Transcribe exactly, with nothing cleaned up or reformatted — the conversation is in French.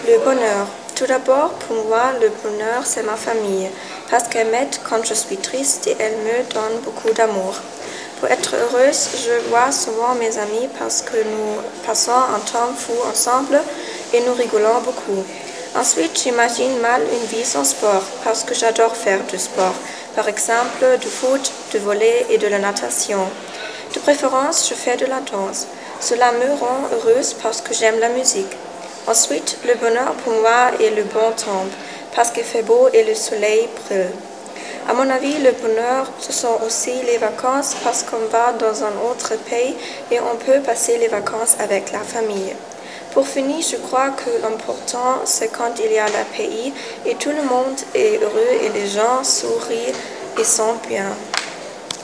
Le bonheur. Tout d'abord, pour moi, le bonheur, c'est ma famille, parce qu'elle m'aide quand je suis triste et elle me donne beaucoup d'amour. Pour être heureuse, je vois souvent mes amis parce que nous passons un temps fou ensemble et nous rigolons beaucoup. Ensuite, j'imagine mal une vie sans sport, parce que j'adore faire du sport, par exemple du foot, du volley et de la natation. De préférence, je fais de la danse. Cela me rend heureuse parce que j'aime la musique. Ensuite, le bonheur pour moi est le bon temps, parce qu'il fait beau et le soleil brille. À mon avis, le bonheur, ce sont aussi les vacances, parce qu'on va dans un autre pays et on peut passer les vacances avec la famille. Pour finir, je crois que l'important, c'est quand il y a le pays et tout le monde est heureux et les gens sourient et sont bien.